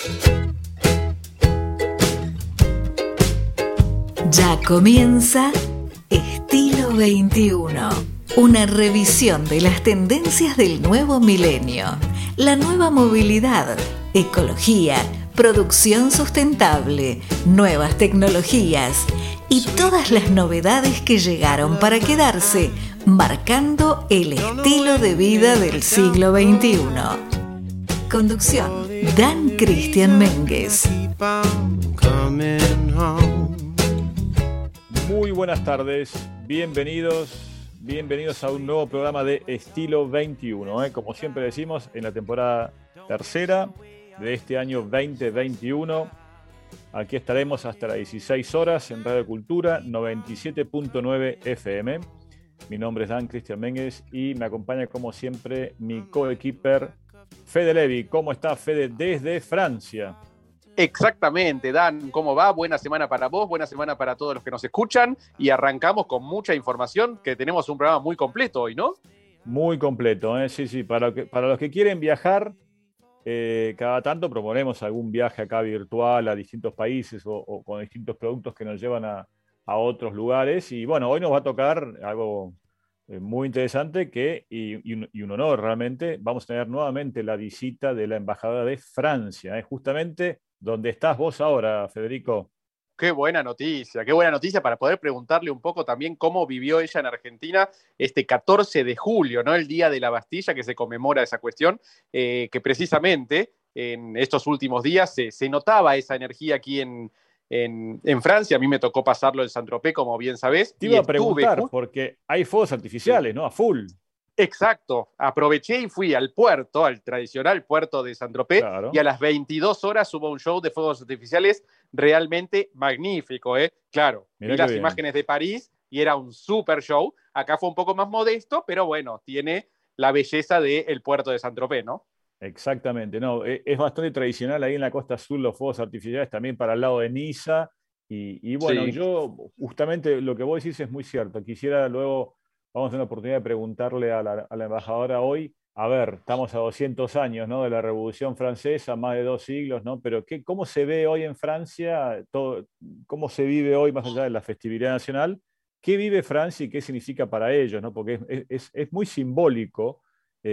Ya comienza Estilo 21, una revisión de las tendencias del nuevo milenio, la nueva movilidad, ecología, producción sustentable, nuevas tecnologías y todas las novedades que llegaron para quedarse, marcando el estilo de vida del siglo XXI. Conducción: Dan Cristian Méndez. Muy buenas tardes, bienvenidos a un nuevo programa de Estilo 21. Como siempre decimos, en la temporada tercera de este año 2021. Aquí estaremos hasta las 16 horas en Radio Cultura 97.9 FM. Mi nombre es Dan Cristian Méndez y me acompaña como siempre mi coequiper Fede Levi. ¿Cómo está, Fede, desde Francia? Exactamente, Dan, ¿cómo va? Buena semana para vos, buena semana para todos los que nos escuchan y arrancamos con mucha información, que tenemos un programa muy completo hoy, ¿no? Muy completo, sí, para los que quieren viajar, cada tanto proponemos algún viaje acá virtual a distintos países o con distintos productos que nos llevan a otros lugares y bueno, hoy nos va a tocar algo muy interesante y un honor realmente. Vamos a tener nuevamente la visita de la embajadora de Francia, justamente donde estás vos ahora, Federico. Qué buena noticia para poder preguntarle un poco también cómo vivió ella en Argentina este 14 de julio, ¿no? El Día de la Bastilla, que se conmemora esa cuestión, que precisamente en estos últimos días se notaba esa energía aquí en Francia. A mí me tocó pasarlo en Saint-Tropez, como bien sabés. Te iba a preguntar, porque hay fuegos artificiales, ¿no? A full. Exacto, aproveché y fui al puerto, al tradicional puerto de Saint-Tropez, claro. Y a las 22 horas hubo un show de fuegos artificiales realmente magnífico, ¿eh? Claro, vi las imágenes de París y era un super show. Acá fue un poco más modesto, pero bueno, tiene la belleza del puerto de Saint-Tropez, ¿no? Exactamente, no, es bastante tradicional ahí en la Costa Azul los fuegos artificiales, también para el lado de Niza, y bueno, sí. Yo justamente lo que vos decís es muy cierto. Quisiera luego, vamos a tener la oportunidad de preguntarle a la embajadora hoy, a ver, estamos a 200 años, ¿no?, de la Revolución Francesa, más de 2 siglos, ¿no? Pero ¿cómo se ve hoy en Francia? ¿Cómo se vive hoy más allá de la festividad nacional? ¿Qué vive Francia y qué significa para ellos, ¿no? Porque es muy simbólico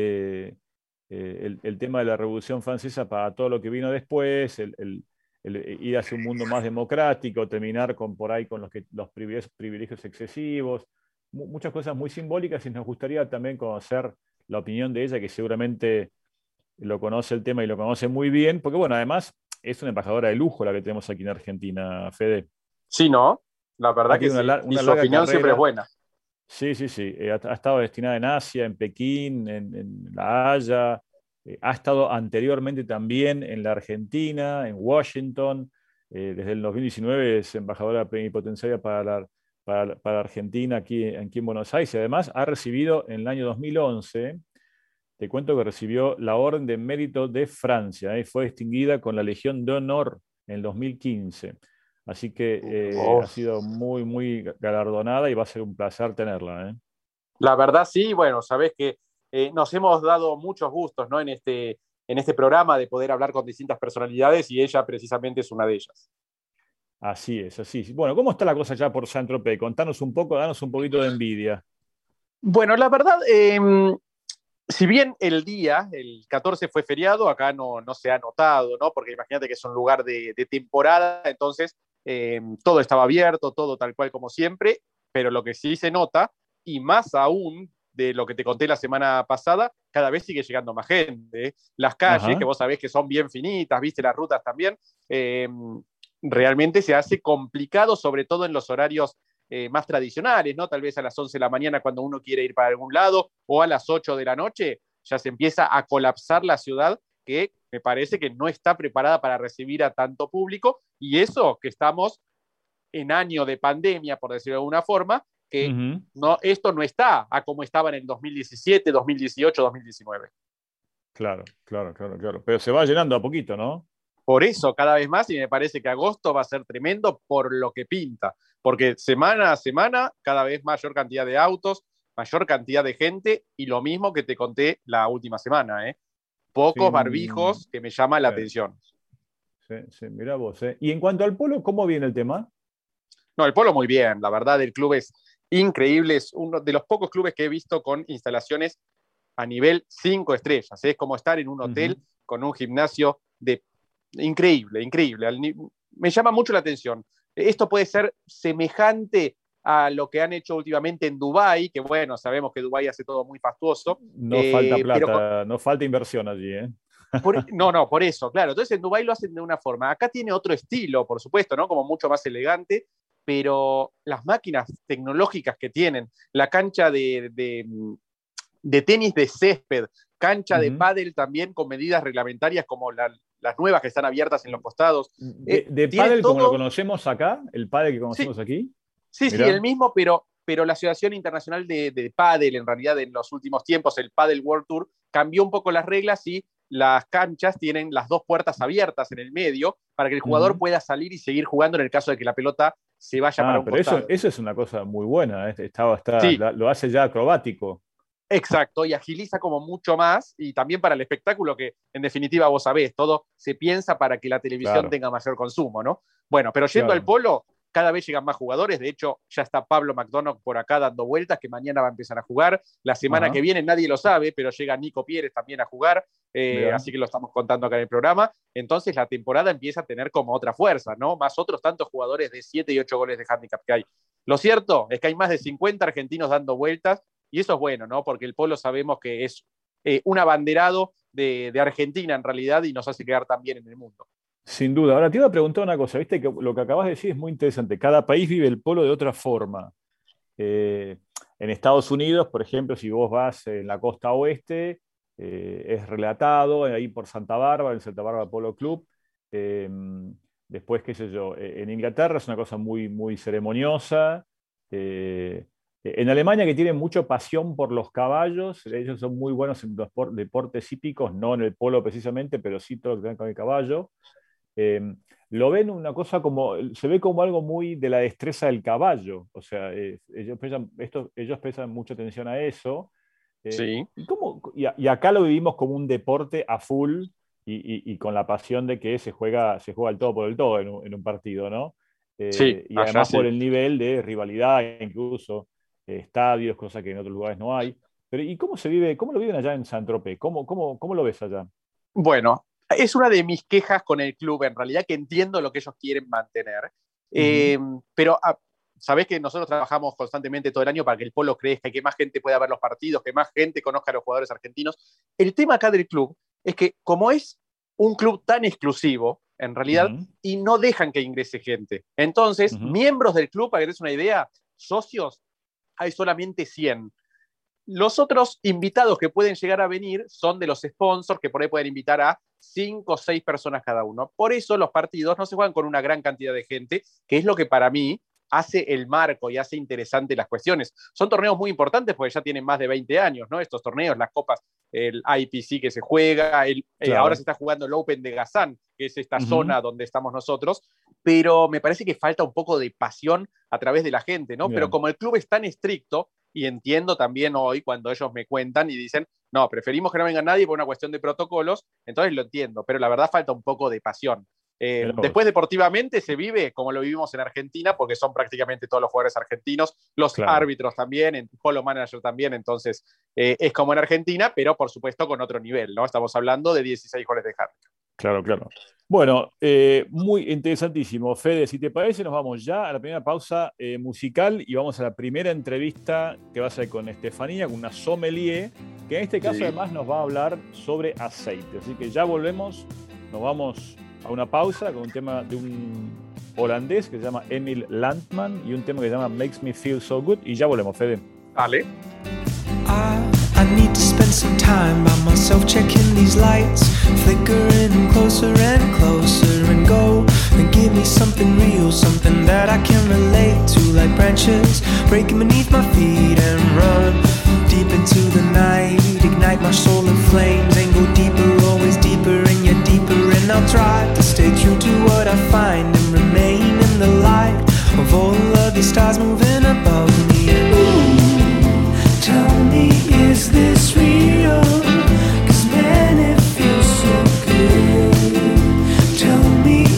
el tema de la Revolución Francesa para todo lo que vino después, el ir hacia un mundo más democrático, terminar por ahí con los privilegios excesivos, muchas cosas muy simbólicas, y nos gustaría también conocer la opinión de ella, que seguramente lo conoce el tema y lo conoce muy bien, porque bueno, además es una embajadora de lujo la que tenemos aquí en Argentina, Fede. Sí, ¿no? La verdad que sí. Y su opinión siempre es buena. Sí. Ha estado destinada en Asia, en Pekín, en La Haya. Ha estado anteriormente también en la Argentina, en Washington. Desde el 2019 es embajadora plenipotenciaria para Argentina aquí en Buenos Aires. Y además ha recibido en el año 2011, te cuento que recibió la Orden de Mérito de Francia. Fue distinguida con la Legión de Honor en el 2015. Así que ha sido muy, muy galardonada y va a ser un placer tenerla. La verdad sí, bueno, sabés que nos hemos dado muchos gustos, ¿no?, en este programa de poder hablar con distintas personalidades y ella precisamente es una de ellas. Así es. Bueno, ¿cómo está la cosa ya por Saint-Tropez? Contanos un poco, danos un poquito de envidia. Bueno, la verdad, si bien el 14 fue feriado, acá no se ha notado, ¿no? Porque imagínate que es un lugar de temporada, entonces todo estaba abierto, todo tal cual como siempre, pero lo que sí se nota, y más aún de lo que te conté la semana pasada, cada vez sigue llegando más gente. Las calles, que vos sabés que son bien finitas, viste las rutas también, realmente se hace complicado, sobre todo en los horarios más tradicionales, ¿no? Tal vez a las 11 de la mañana cuando uno quiere ir para algún lado, o a las 8 de la noche, ya se empieza a colapsar la ciudad, que me parece que no está preparada para recibir a tanto público, y eso que estamos en año de pandemia, por decirlo de alguna forma, que esto no está a como estaba en el 2017, 2018, 2019. Claro. Pero se va llenando a poquito, ¿no? Por eso, cada vez más, y me parece que agosto va a ser tremendo por lo que pinta, porque semana a semana, cada vez mayor cantidad de autos, mayor cantidad de gente, y lo mismo que te conté la última semana, pocos barbijos, que me llama la atención. sí, mirá vos. Y en cuanto al polo, ¿cómo viene el tema? No, el polo muy bien, la verdad, el club es increíble, es uno de los pocos clubes que he visto con instalaciones a nivel 5 estrellas. Es como estar en un hotel con un gimnasio increíble, increíble. Me llama mucho la atención. Esto puede ser semejante a lo que han hecho últimamente en Dubái, que bueno, sabemos que Dubái hace todo muy fastuoso. No falta plata, no falta inversión allí, ¿eh? Por eso, claro. Entonces en Dubái lo hacen de una forma. Acá tiene otro estilo, por supuesto, ¿no? Como mucho más elegante, pero las máquinas tecnológicas que tienen, la cancha de tenis de césped, cancha de pádel también con medidas reglamentarias como las nuevas que están abiertas en los costados. ¿De pádel como lo conocemos acá? ¿El pádel que conocemos aquí? Sí, mirá. Sí, el mismo, pero la Asociación Internacional de Pádel, en realidad en los últimos tiempos, el Padel World Tour, cambió un poco las reglas y las canchas tienen las dos puertas abiertas en el medio para que el jugador pueda salir y seguir jugando en el caso de que la pelota se vaya para un costado. Eso es una cosa muy buena, Sí. Lo hace ya acrobático. Exacto, y agiliza como mucho más, y también para el espectáculo, que en definitiva vos sabés, todo se piensa para que la televisión tenga mayor consumo, ¿no? Bueno, pero yendo al polo, cada vez llegan más jugadores. De hecho, ya está Pablo McDonough por acá dando vueltas, que mañana va a empezar a jugar. La semana que viene nadie lo sabe, pero llega Nico Pérez también a jugar, así que lo estamos contando acá en el programa. Entonces la temporada empieza a tener como otra fuerza, ¿no? Más otros tantos jugadores de 7 y 8 goles de handicap que hay. Lo cierto es que hay más de 50 argentinos dando vueltas, y eso es bueno, ¿no? Porque el polo sabemos que es un abanderado de Argentina en realidad, y nos hace quedar también en el mundo. Sin duda. Ahora te iba a preguntar una cosa, viste que lo que acabas de decir es muy interesante. Cada país vive el polo de otra forma. En Estados Unidos, por ejemplo, si vos vas en la costa oeste, es relatado, ahí por Santa Bárbara, el Santa Bárbara Polo Club. Después, qué sé yo, en Inglaterra es una cosa muy, muy ceremoniosa. En Alemania, que tienen mucha pasión por los caballos, ellos son muy buenos en los deportes hípicos, no en el polo precisamente, pero sí todo lo que tenga con el caballo. Lo ven una cosa se ve como algo muy de la destreza del caballo, o sea, ellos prestan mucha atención a eso. Sí. Y acá lo vivimos como un deporte a full y con la pasión de que se juega el todo por el todo en un partido, ¿no? Sí, y además por el nivel de rivalidad, incluso estadios, cosas que en otros lugares no hay. Pero ¿y cómo lo viven allá en Saint-Tropez? ¿Cómo lo ves allá? Bueno, es una de mis quejas con el club, en realidad, que entiendo lo que ellos quieren mantener. Pero sabés que nosotros trabajamos constantemente todo el año para que el polo crezca y que más gente pueda ver los partidos, que más gente conozca a los jugadores argentinos. El tema acá del club es que, como es un club tan exclusivo, en realidad, y no dejan que ingrese gente. Entonces, miembros del club, para que des una idea, socios, hay solamente 100. Los otros invitados que pueden llegar a venir son de los sponsors, que por ahí pueden invitar a 5 o 6 personas cada uno. Por eso los partidos no se juegan con una gran cantidad de gente, que es lo que para mí hace el marco y hace interesante las cuestiones. Son torneos muy importantes porque ya tienen más de 20 años, ¿no? Estos torneos, las copas, el IPC que se juega, claro. Ahora se está jugando el Open de Gazán, que es esta zona donde estamos nosotros, pero me parece que falta un poco de pasión a través de la gente, ¿no? Bien. Pero como el club es tan estricto, y entiendo también hoy cuando ellos me cuentan y dicen, no, preferimos que no venga nadie por una cuestión de protocolos, entonces lo entiendo, pero la verdad falta un poco de pasión. Después deportivamente se vive como lo vivimos en Argentina, porque son prácticamente todos los jugadores argentinos, los árbitros también, el polo manager también, entonces es como en Argentina, pero por supuesto con otro nivel, ¿no? Estamos hablando de 16 goles de handicap. Claro. Bueno, muy interesantísimo. Fede, si te parece, nos vamos ya a la primera pausa musical y vamos a la primera entrevista que va a ser con Estefanía, con una sommelier, que en este caso además nos va a hablar sobre aceite. Así que ya volvemos, nos vamos a una pausa con un tema de un holandés que se llama Emil Landman y un tema que se llama Makes Me Feel So Good, y ya volvemos, Fede. Vale. I need to spend some time by myself checking these lights, flickering closer and go and give me something real, something that I can relate to, like branches breaking beneath my feet and run deep into the night, ignite my soul in flames and go deeper, always deeper and yet deeper, and I'll try to stay true to what I find and remain in the light of all of these stars moving above me. And ooh, tell me, is this real? 'Cause man, it feels so good. Tell me,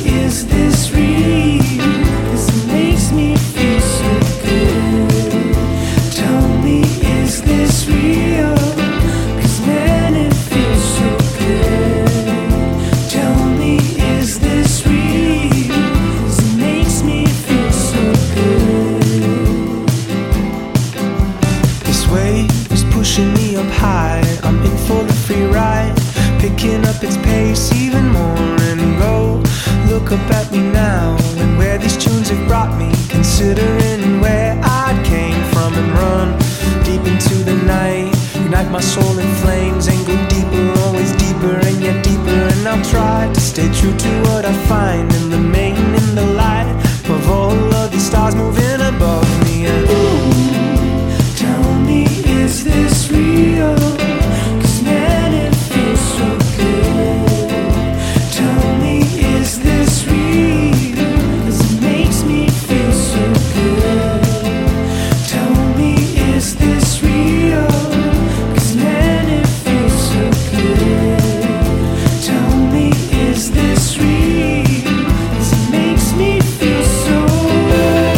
look up at me now and where these tunes have brought me, considering where I came from, and run deep into the night, ignite my soul in flames and go deeper, always deeper and yet deeper. And I'll try to stay true to what I find and remain in the light of all of these stars moving above me. And ooh, tell me, is this real? 'Cause man, it feels so good. Tell me, is this real? 'Cause it makes me feel so good. Tell me, is this real? 'Cause man, it feels so good. Tell me, is this real? 'Cause it makes me feel so good.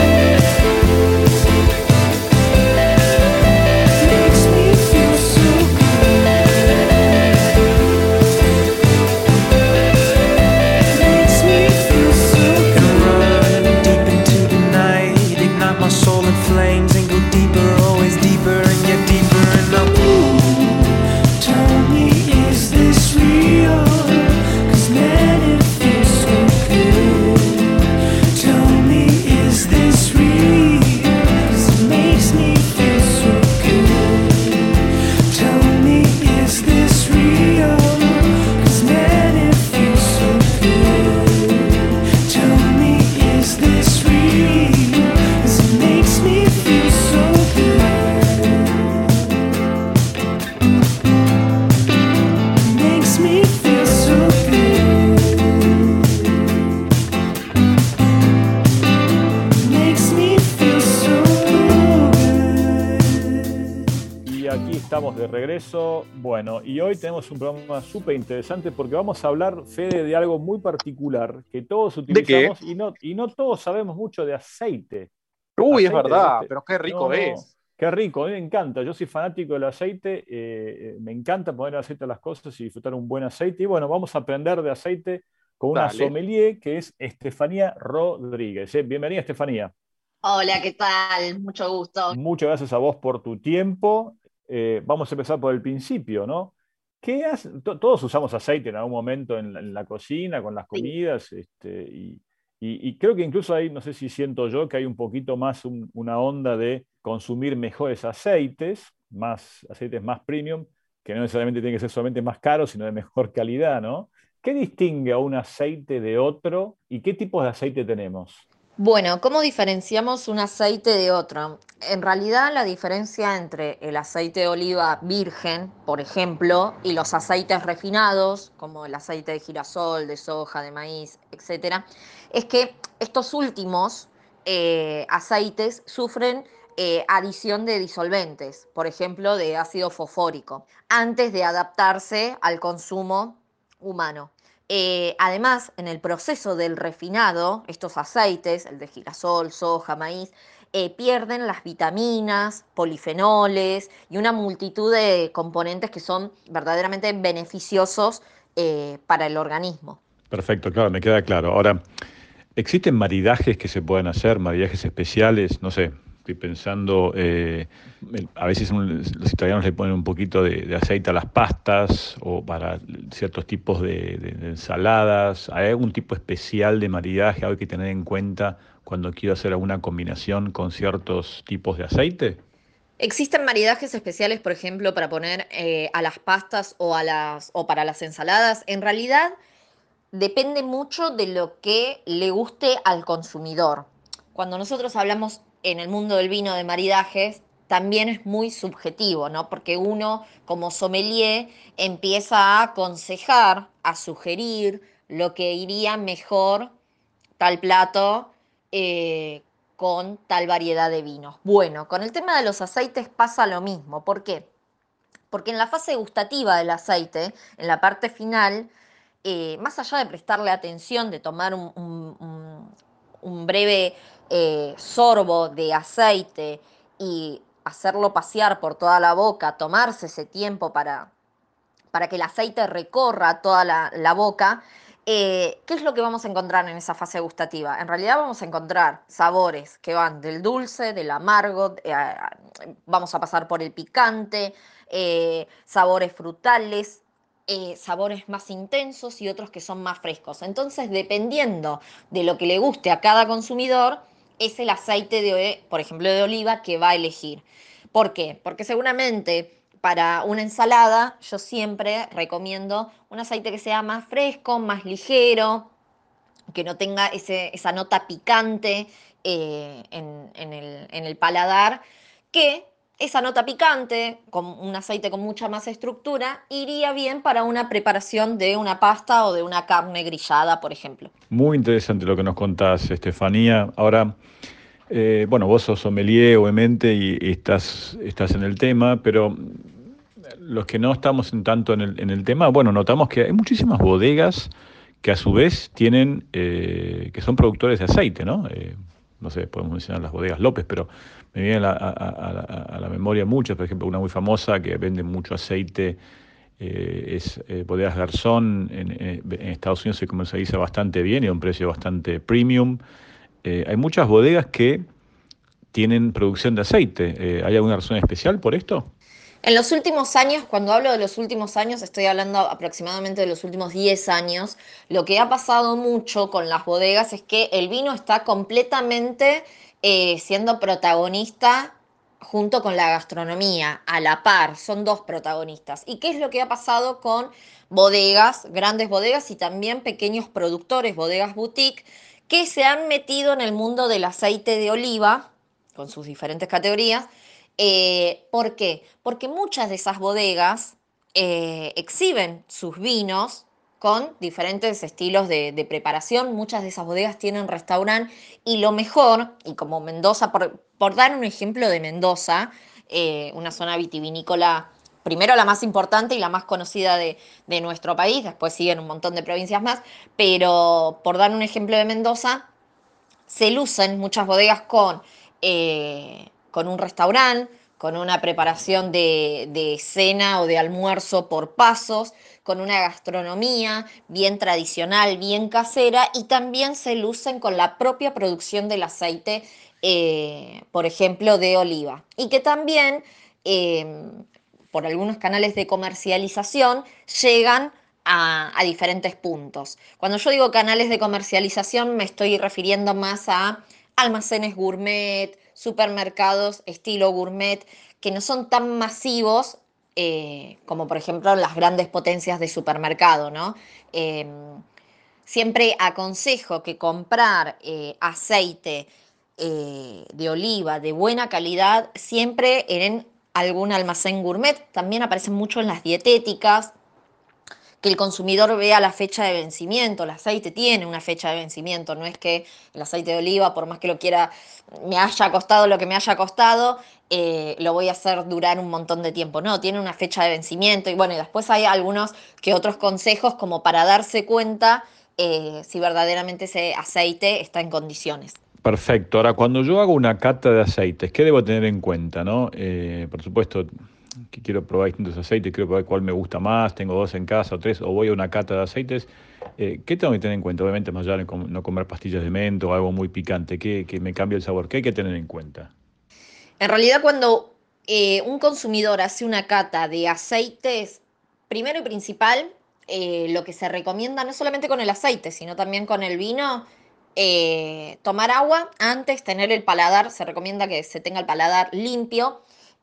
Makes me feel so good. Makes me feel so good. Run deep into the night, ignite my soul in flames and go deeper, always deeper and yet deeper. And now, ooh, tell me, is this real? 'Cause man, it feels so good. Tell me, is this real? 'Cause it makes me feel so good. Tell me, is this real? 'Cause man, it feels so good. Tell me, is this real? 'Cause it makes me feel so good. Makes me feel so good. Makes me feel so good. Y aquí estamos de regreso. Bueno, y hoy tenemos un programa súper interesante porque vamos a hablar, Fede, de algo muy particular que todos ¿De qué? utilizamos y no todos sabemos mucho de aceite. Uy, es Aceite, verdad, ¿viste? pero qué rico No, es. qué rico, a mí me encanta. Yo soy fanático del aceite, me encanta poner aceite a las cosas y disfrutar un buen aceite. Y bueno, vamos a aprender de aceite con una Dale. sommelier que es Estefanía Rodríguez. Bienvenida, Estefanía. Hola, ¿qué tal? Mucho gusto. Muchas gracias a vos por tu tiempo. Vamos a empezar por el principio, ¿no? Todos usamos aceite en algún momento en la cocina, con las Sí. comidas, y creo que incluso ahí, no sé si siento yo, que hay un poquito más una onda de consumir mejores aceites más premium, que no necesariamente tienen que ser solamente más caros, sino de mejor calidad, ¿no? ¿Qué distingue a un aceite de otro y qué tipos de aceite tenemos? Bueno, ¿cómo diferenciamos un aceite de otro? En realidad la diferencia entre el aceite de oliva virgen, por ejemplo, y los aceites refinados, como el aceite de girasol, de soja, de maíz, etc., es que estos últimos aceites sufren adición de disolventes, por ejemplo, de ácido fosfórico, antes de adaptarse al consumo humano. Además, en el proceso del refinado, estos aceites, el de girasol, soja, maíz, pierden las vitaminas, polifenoles y una multitud de componentes que son verdaderamente beneficiosos para el organismo. Perfecto, claro, me queda claro. Ahora, ¿existen maridajes que se pueden hacer, maridajes especiales? No sé, estoy pensando, a veces los italianos le ponen un poquito de aceite a las pastas o para ciertos tipos de ensaladas. ¿Hay algún tipo especial de maridaje, algo que tener en cuenta cuando quiero hacer alguna combinación con ciertos tipos de aceite? Existen maridajes especiales, por ejemplo, para poner a las pastas o para las ensaladas. En realidad, depende mucho de lo que le guste al consumidor. Cuando nosotros hablamos en el mundo del vino de maridajes, también es muy subjetivo, ¿no? Porque uno, como sommelier, empieza a aconsejar, a sugerir lo que iría mejor tal plato con tal variedad de vinos. Bueno, con el tema de los aceites pasa lo mismo. ¿Por qué? Porque en la fase gustativa del aceite, en la parte final, más allá de prestarle atención, de tomar un breve sorbo de aceite y hacerlo pasear por toda la boca, tomarse ese tiempo para que el aceite recorra toda la boca, ¿qué es lo que vamos a encontrar en esa fase gustativa? En realidad vamos a encontrar sabores que van del dulce, del amargo, vamos a pasar por el picante, sabores frutales, sabores más intensos y otros que son más frescos. Entonces, dependiendo de lo que le guste a cada consumidor, es el aceite por ejemplo, de oliva que va a elegir. ¿Por qué? Porque seguramente para una ensalada yo siempre recomiendo un aceite que sea más fresco, más ligero, que no tenga esa nota picante en el paladar, que esa nota picante, con un aceite con mucha más estructura, iría bien para una preparación de una pasta o de una carne grillada, por ejemplo. Muy interesante lo que nos contás, Estefanía. Ahora, bueno, vos sos sommelier, obviamente, y estás en el tema, pero los que no estamos tanto en el tema, bueno, notamos que hay muchísimas bodegas que a su vez tienen, que son productores de aceite, ¿no? No sé, podemos mencionar las bodegas López, pero me vienen a la memoria muchas, por ejemplo, una muy famosa que vende mucho aceite, es Bodegas Garzón, en Estados Unidos se comercializa bastante bien y a un precio bastante premium. Hay muchas bodegas que tienen producción de aceite. ¿Hay alguna razón especial por esto? En los últimos años, cuando hablo de los últimos años, estoy hablando aproximadamente de los últimos 10 años, lo que ha pasado mucho con las bodegas es que el vino está completamente siendo protagonista junto con la gastronomía, a la par, son dos protagonistas. ¿Y qué es lo que ha pasado con bodegas, grandes bodegas y también pequeños productores, bodegas boutique, que se han metido en el mundo del aceite de oliva, con sus diferentes categorías? ¿Por qué? Porque muchas de esas bodegas exhiben sus vinos con diferentes estilos de preparación. Muchas de esas bodegas tienen restaurante y lo mejor, y como Mendoza, por dar un ejemplo de Mendoza, una zona vitivinícola, primero la más importante y la más conocida de nuestro país, después siguen un montón de provincias más, pero por dar un ejemplo de Mendoza, se lucen muchas bodegas con un restaurante, con una preparación de cena o de almuerzo por pasos, con una gastronomía bien tradicional, bien casera, y también se lucen con la propia producción del aceite, por ejemplo, de oliva. Y que también, eh, por algunos canales de comercialización, llegan a diferentes puntos. Cuando yo digo canales de comercialización, me estoy refiriendo más a almacenes gourmet, supermercados estilo gourmet, que no son tan masivos como por ejemplo las grandes potencias de supermercado, ¿no? Eh, Siempre aconsejo que comprar aceite de oliva de buena calidad siempre en algún almacén gourmet. También aparecen mucho en las dietéticas, que el consumidor vea la fecha de vencimiento. El aceite tiene una fecha de vencimiento, no es que el aceite de oliva, por más que lo quiera, me haya costado lo que me haya costado, lo voy a hacer durar un montón de tiempo. No, tiene una fecha de vencimiento y bueno, y después hay algunos que otros consejos como para darse cuenta si verdaderamente ese aceite está en condiciones. Perfecto. Ahora, cuando yo hago una cata de aceites, ¿qué debo tener en cuenta, no? Por supuesto, que quiero probar distintos aceites, quiero probar cuál me gusta más, tengo dos en casa o tres, o voy a una cata de aceites. ¿Qué tengo que tener en cuenta? Obviamente, más allá de no comer pastillas de menta o algo muy picante, que me cambie el sabor. ¿Qué hay que tener en cuenta? En realidad, cuando un consumidor hace una cata de aceites, primero y principal, lo que se recomienda, no solamente con el aceite, sino también con el vino, tomar agua antes, tener el paladar, se recomienda que se tenga el paladar limpio,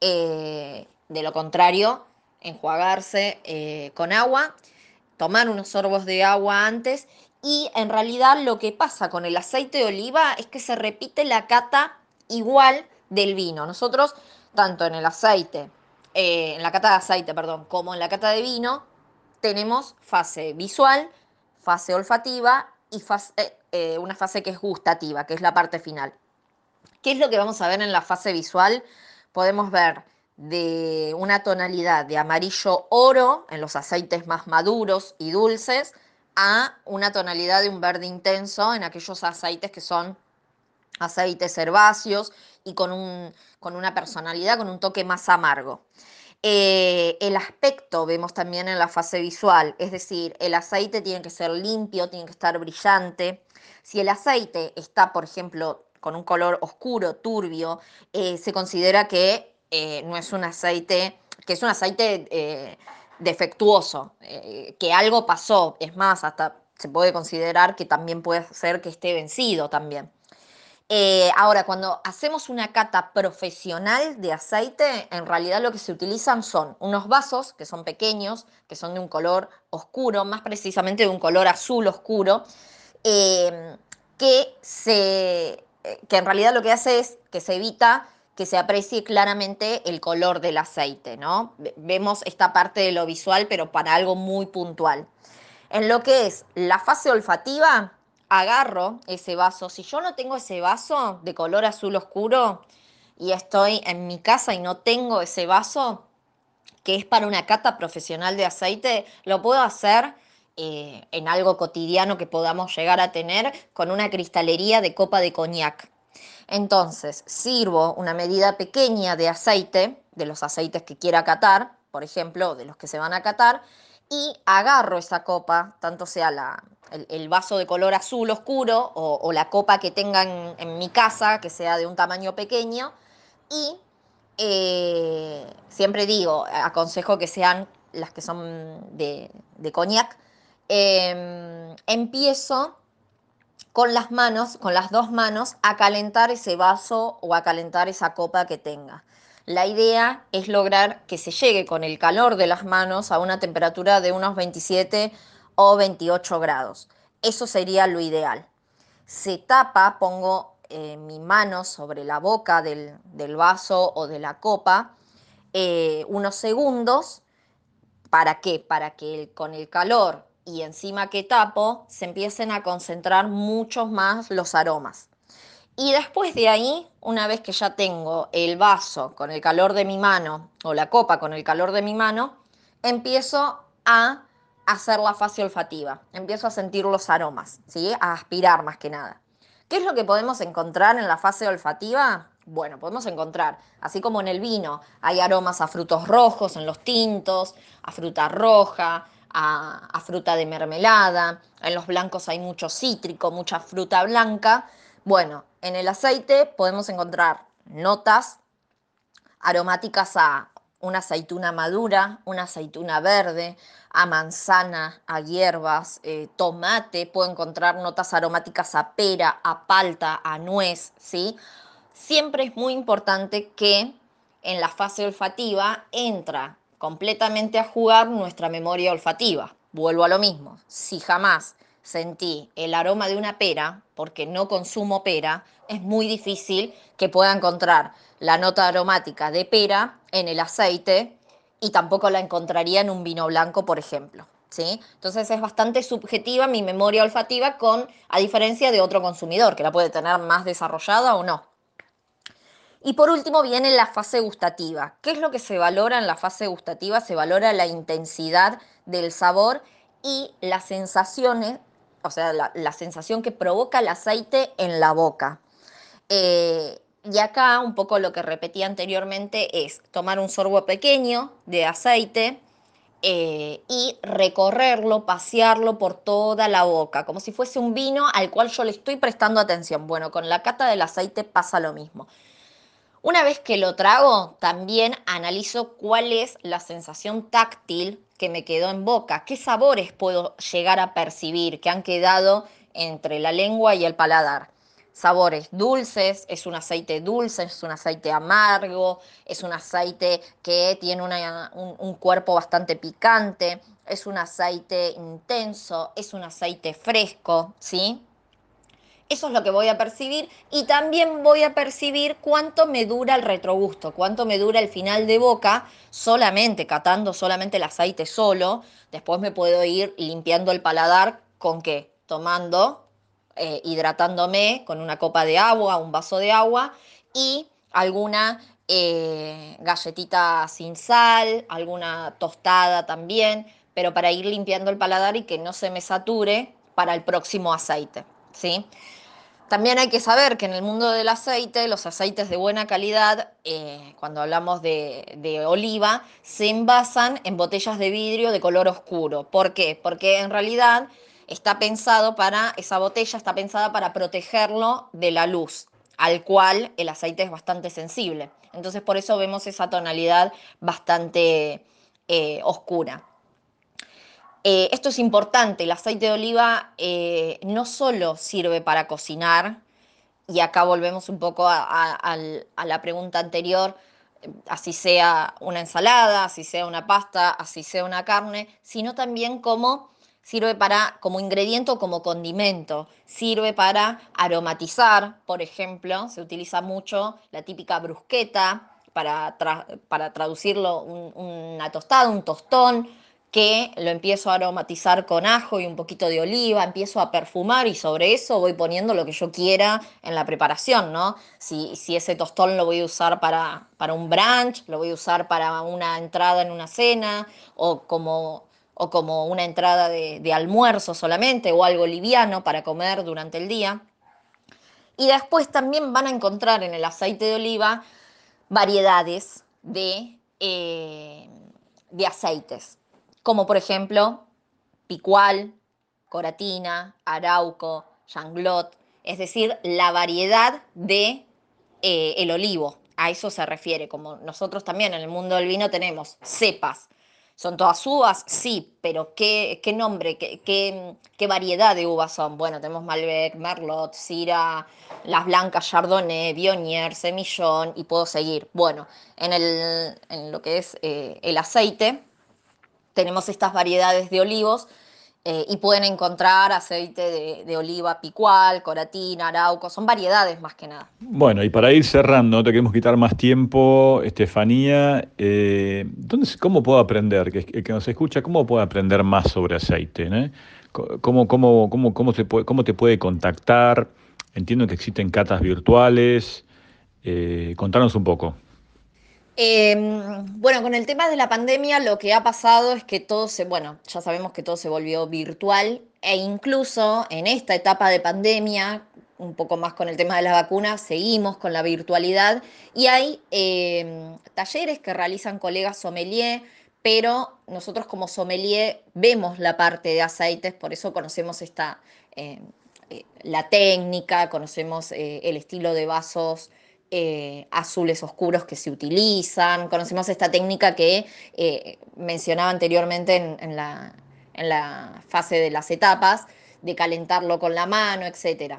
de lo contrario, enjuagarse con agua, tomar unos sorbos de agua antes, y en realidad lo que pasa con el aceite de oliva es que se repite la cata igual del vino. Nosotros, tanto en el aceite, en la cata de aceite, perdón, como en la cata de vino, tenemos fase visual, fase olfativa y una fase que es gustativa, que es la parte final. ¿Qué es lo que vamos a ver en la fase visual? Podemos ver de una tonalidad de amarillo oro en los aceites más maduros y dulces a una tonalidad de un verde intenso en aquellos aceites que son aceites herbáceos y con una personalidad, con un toque más amargo. El aspecto vemos también en la fase visual, es decir, el aceite tiene que ser limpio, tiene que estar brillante. Si el aceite está, por ejemplo, con un color oscuro, turbio, se considera que no es un aceite, que es un aceite defectuoso, que algo pasó. Es más, hasta se puede considerar que también puede ser que esté vencido también. Ahora, cuando hacemos una cata profesional de aceite, en realidad lo que se utilizan son unos vasos que son pequeños, que son de un color oscuro, más precisamente de un color azul oscuro, eh, que en realidad lo que hace es que se evita que se aprecie claramente el color del aceite, ¿no? Vemos esta parte de lo visual, pero para algo muy puntual. En lo que es la fase olfativa, agarro ese vaso. Si yo no tengo ese vaso de color azul oscuro y estoy en mi casa y no tengo ese vaso, que es para una cata profesional de aceite, lo puedo hacer en algo cotidiano que podamos llegar a tener con una cristalería de copa de coñac. Entonces, sirvo una medida pequeña de aceite, de los aceites que quiera catar, por ejemplo, de los que se van a catar, y agarro esa copa, tanto sea el vaso de color azul oscuro o la copa que tenga en mi casa, que sea de un tamaño pequeño, y siempre digo, aconsejo que sean las que son de coñac. Empiezo con las manos, con las dos manos, a calentar ese vaso o a calentar esa copa que tenga. La idea es lograr que se llegue con el calor de las manos a una temperatura de unos 27 o 28 grados. Eso sería lo ideal. Se tapa, pongo mi mano sobre la boca del vaso o de la copa unos segundos. ¿Para qué? Para que con el calor y encima que tapo se empiecen a concentrar muchos más los aromas. Y después de ahí, una vez que ya tengo el vaso con el calor de mi mano o la copa con el calor de mi mano, empiezo a hacer la fase olfativa. Empiezo a sentir los aromas, ¿sí? A aspirar más que nada. ¿Qué es lo que podemos encontrar en la fase olfativa? Bueno, podemos encontrar, así como en el vino, hay aromas a frutos rojos en los tintos, a fruta roja, a fruta de mermelada. En los blancos hay mucho cítrico, mucha fruta blanca. Bueno, en el aceite podemos encontrar notas aromáticas a una aceituna madura, una aceituna verde, a manzana, a hierbas, tomate, puedo encontrar notas aromáticas a pera, a palta, a nuez, ¿sí? Siempre es muy importante que en la fase olfativa entra completamente a jugar nuestra memoria olfativa. Vuelvo a lo mismo, si jamás sentí el aroma de una pera, porque no consumo pera, es muy difícil que pueda encontrar la nota aromática de pera en el aceite y tampoco la encontraría en un vino blanco, por ejemplo, ¿sí? Entonces es bastante subjetiva mi memoria olfativa a diferencia de otro consumidor, que la puede tener más desarrollada o no. Y por último viene la fase gustativa. ¿Qué es lo que se valora en la fase gustativa? Se valora la intensidad del sabor y las sensaciones, o sea, la sensación que provoca el aceite en la boca. Y acá un poco lo que repetí anteriormente es tomar un sorbo pequeño de aceite y recorrerlo, pasearlo por toda la boca, como si fuese un vino al cual yo le estoy prestando atención. Bueno, con la cata del aceite pasa lo mismo. Una vez que lo trago, también analizo cuál es la sensación táctil que me quedó en boca, qué sabores puedo llegar a percibir que han quedado entre la lengua y el paladar. Sabores dulces, es un aceite dulce, es un aceite amargo, es un aceite que tiene un cuerpo bastante picante, es un aceite intenso, es un aceite fresco, ¿sí? Eso es lo que voy a percibir y también voy a percibir cuánto me dura el retrogusto, cuánto me dura el final de boca solamente, catando solamente el aceite solo. Después me puedo ir limpiando el paladar ¿con qué? Tomando, hidratándome con una copa de agua, un vaso de agua y alguna galletita sin sal, alguna tostada también, pero para ir limpiando el paladar y que no se me sature para el próximo aceite, ¿sí? También hay que saber que en el mundo del aceite, los aceites de buena calidad, cuando hablamos de oliva, se envasan en botellas de vidrio de color oscuro. ¿Por qué? Porque en realidad esa botella está pensada para protegerlo de la luz, al cual el aceite es bastante sensible. Entonces por eso vemos esa tonalidad bastante oscura. Esto es importante, el aceite de oliva no solo sirve para cocinar, y acá volvemos un poco a la pregunta anterior, así sea una ensalada, así sea una pasta, así sea una carne, sino también sirve como ingrediente o como condimento, sirve para aromatizar, por ejemplo, se utiliza mucho la típica brusqueta para traducirlo una tostada, un tostón, que lo empiezo a aromatizar con ajo y un poquito de oliva, empiezo a perfumar y sobre eso voy poniendo lo que yo quiera en la preparación, ¿no? Si ese tostón lo voy a usar para un brunch, lo voy a usar para una entrada en una cena o como una entrada de almuerzo solamente o algo liviano para comer durante el día. Y después también van a encontrar en el aceite de oliva variedades de aceites, como por ejemplo picual, coratina, arauco, janglot, es decir, la variedad de el olivo. A eso se refiere, como nosotros también en el mundo del vino tenemos cepas. ¿Son todas uvas? Sí, pero ¿qué nombre, qué variedad de uvas son? Bueno, tenemos Malbec, Merlot, Syrah, las blancas Chardonnay, Viognier, Semillon y puedo seguir. Bueno, en lo que es el aceite, tenemos estas variedades de olivos y pueden encontrar aceite de oliva picual, coratina, arauco, son variedades más que nada. Bueno, y para ir cerrando, no te queremos quitar más tiempo, Estefanía. ¿Cómo puedo aprender? El que nos escucha, ¿cómo puedo aprender más sobre aceite, ¿no? ¿Cómo te puede contactar? Entiendo que existen catas virtuales. Contanos un poco. Bueno, con el tema de la pandemia lo que ha pasado es que bueno, ya sabemos que todo se volvió virtual e incluso en esta etapa de pandemia, un poco más con el tema de las vacunas, seguimos con la virtualidad y hay talleres que realizan colegas sommelier, pero nosotros como sommelier vemos la parte de aceites, por eso conocemos la técnica, conocemos el estilo de vasos azules oscuros que se utilizan. Conocemos esta técnica que mencionaba anteriormente en la fase de las etapas, de calentarlo con la mano, etc.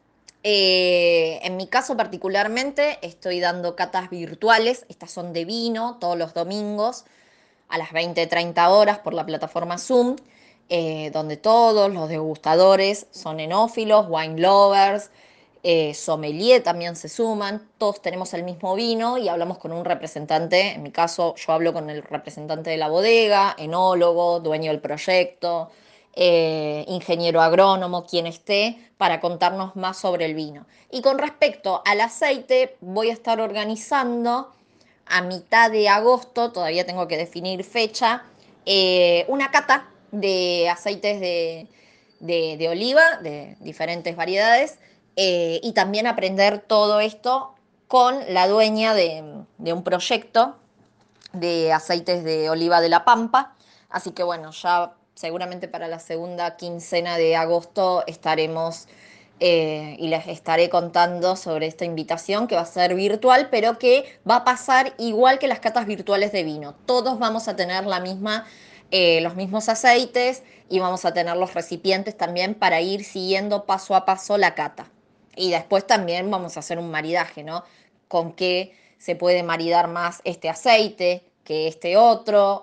En mi caso particularmente estoy dando catas virtuales, estas son de vino todos los domingos a las 20-30 horas por la plataforma Zoom, donde todos los degustadores son enófilos, wine lovers, sommelier también se suman, todos tenemos el mismo vino y hablamos con un representante, en mi caso yo hablo con el representante de la bodega, enólogo, dueño del proyecto, ingeniero agrónomo, quien esté, para contarnos más sobre el vino. Y con respecto al aceite, voy a estar organizando a mitad de agosto, todavía tengo que definir fecha, una cata de aceites de oliva, de diferentes variedades, y también aprender todo esto con la dueña de un proyecto de aceites de oliva de La Pampa. Así que bueno, ya seguramente para la segunda quincena de agosto estaremos y les estaré contando sobre esta invitación que va a ser virtual, pero que va a pasar igual que las catas virtuales de vino. Todos vamos a tener los mismos aceites y vamos a tener los recipientes también para ir siguiendo paso a paso la cata. Y después también vamos a hacer un maridaje, ¿no? Con qué se puede maridar más este aceite que este otro,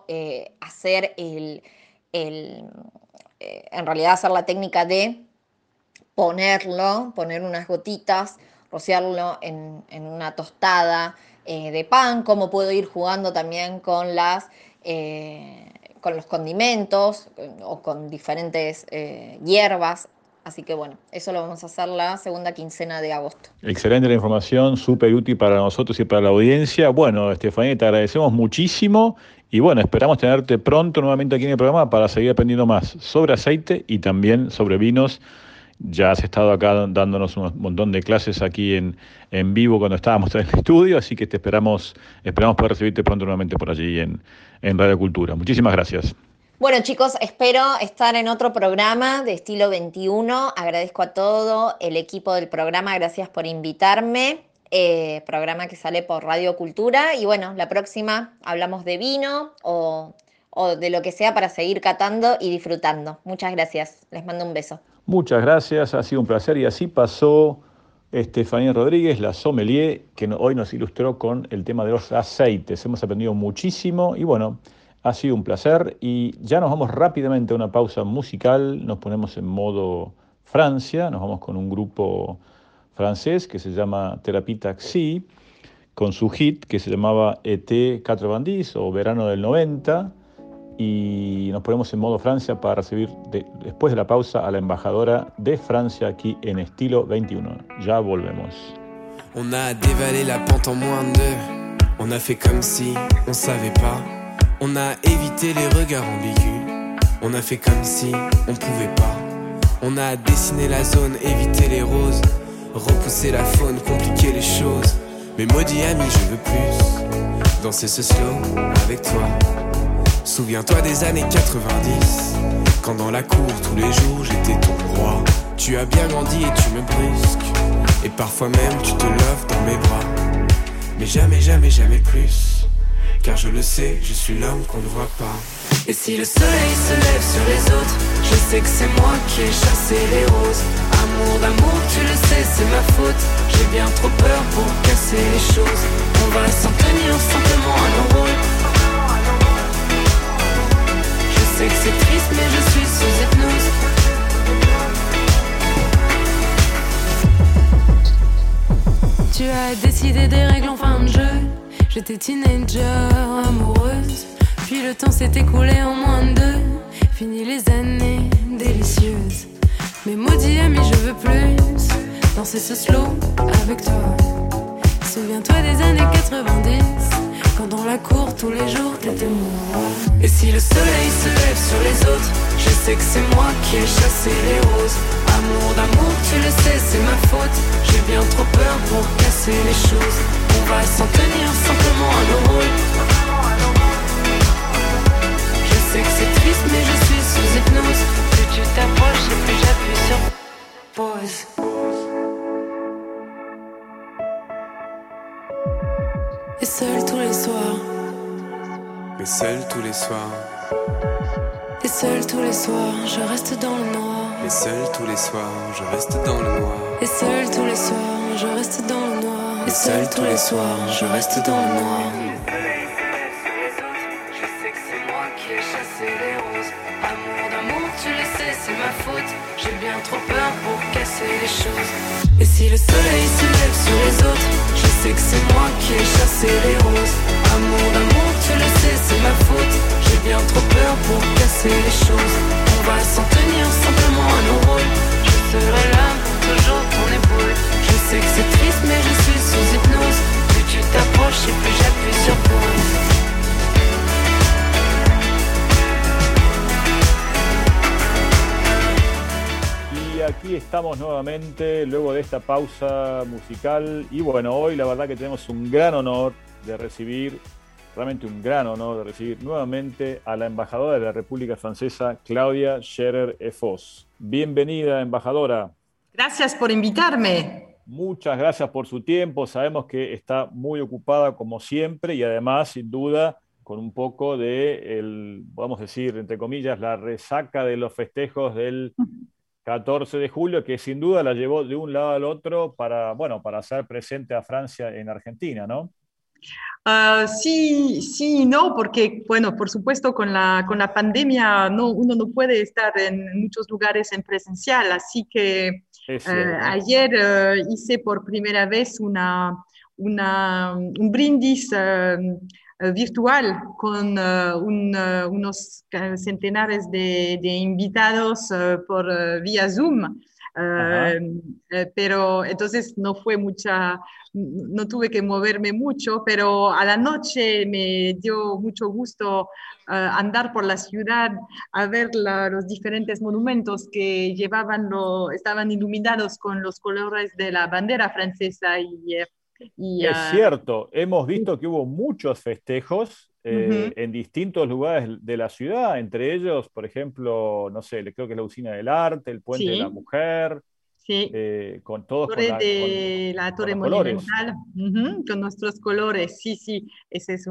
en realidad hacer la técnica de poner unas gotitas, rociarlo en una tostada de pan, cómo puedo ir jugando también con los condimentos o con diferentes hierbas. Así que bueno, eso lo vamos a hacer la segunda quincena de agosto. Excelente la información, súper útil para nosotros y para la audiencia. Bueno, Estefanía, te agradecemos muchísimo y bueno, esperamos tenerte pronto nuevamente aquí en el programa para seguir aprendiendo más sobre aceite y también sobre vinos. Ya has estado acá dándonos un montón de clases aquí en vivo cuando estábamos en el estudio, así que esperamos poder recibirte pronto nuevamente por allí en Radio Cultura. Muchísimas gracias. Bueno, chicos, espero estar en otro programa de Estilo 21. Agradezco a todo el equipo del programa, gracias por invitarme. Programa que sale por Radio Cultura. Y bueno, la próxima hablamos de vino o o de lo que sea para seguir catando y disfrutando. Muchas gracias. Les mando un beso. Muchas gracias, ha sido un placer. Y así pasó Estefanía Rodríguez, la sommelier, que hoy nos ilustró con el tema de los aceites. Hemos aprendido muchísimo y bueno, ha sido un placer. Y ya nos vamos rápidamente a una pausa musical. Nos ponemos en modo Francia. Nos vamos con un grupo francés que se llama Thérapie Taxi, con su hit que se llamaba Été 90 o Verano del 90. Y nos ponemos en modo Francia para recibir después de la pausa a la embajadora de Francia aquí en Estilo 21. Ya volvemos. On a dévalé la pente en moins de deux. On a fait comme si on savait pas. On a évité les regards ambigus. On a fait comme si on pouvait pas. On a dessiné la zone, évité les roses. Repousser la faune, compliquer les choses. Mais maudit ami, je veux plus danser ce slow avec toi. Souviens-toi des années 90, quand dans la cour tous les jours j'étais ton roi. Tu as bien grandi et tu me brusques, et parfois même tu te loves dans mes bras. Mais jamais, jamais, jamais plus, car je le sais, je suis l'homme qu'on ne voit pas. Et si le soleil se lève sur les autres, je sais que c'est moi qui ai chassé les roses. Amour d'amour, tu le sais, c'est ma faute. J'ai bien trop peur pour casser les choses. On va s'en tenir simplement à nos rôles. Je sais que c'est triste mais je suis sous hypnose. Tu as décidé des règles en fin de jeu. J'étais teenager, amoureuse. Puis le temps s'est écoulé en moins de deux. Fini les années délicieuses. Mais maudit ami, je veux plus danser ce slow avec toi. Souviens-toi des années 90, quand dans la cour tous les jours t'étais moi. Et si le soleil se lève sur les autres, je sais que c'est moi qui ai chassé les roses. Amour d'amour, tu le sais, c'est ma faute. J'ai bien trop peur pour casser les choses. On va s'en tenir simplement à nos rôles. Je sais que c'est triste mais je suis sous hypnose. Plus tu t'approches et plus j'appuie sur pause. Et seul tous les soirs. Mais seul tous les soirs. Et seul tous les soirs, je reste dans le noir. Mais seul tous les soirs, je reste dans le noir. Et seul tous les soirs, je reste dans le noir. Et seul tous les soirs, je reste dans le noir. Je sais que c'est moi qui ai chassé les roses. Amour d'amour, tu le sais, c'est ma faute. J'ai bien trop peur pour casser les choses. Et si le soleil se lève sur les autres, je sais que c'est moi qui ai chassé les roses. Amour d'amour, tu le sais, c'est ma faute. J'ai bien trop peur pour casser les choses. On va s'en tenir simplement à nos rôles. Je serai là pour toujours ton épaule. Je sais que c'est triste mais je suis sous hypnose. Plus tu t'approches et plus j'appuie sur pause. Y aquí estamos nuevamente luego de esta pausa musical y bueno, hoy la verdad que tenemos un gran honor de recibir, realmente un gran honor de recibir nuevamente a la embajadora de la República Francesa, Claudia Scherer-Efoss. Bienvenida, embajadora. Gracias por invitarme. Muchas gracias por su tiempo, sabemos que está muy ocupada como siempre y además, sin duda, con un poco de, vamos a decir, entre comillas, la resaca de los festejos del 14 de julio, que sin duda la llevó de un lado al otro para, bueno, para hacer presente a Francia en Argentina, ¿no? Sí, no, porque, bueno, por supuesto, con la pandemia uno no puede estar en muchos lugares en presencial, así que ayer hice por primera vez un brindis virtual con unos centenares de invitados por vía Zoom. Pero entonces no tuve que moverme mucho, pero a la noche me dio mucho gusto andar por la ciudad a ver los diferentes monumentos que estaban iluminados con los colores de la bandera francesa es cierto, hemos visto que hubo muchos festejos en distintos lugares de la ciudad, entre ellos, por ejemplo, no sé, creo que es la Usina del Arte, el Puente de la Mujer. Sí. todos Torre de la con Torre los colores. Monumental, con nuestros colores, sí, sí, ese es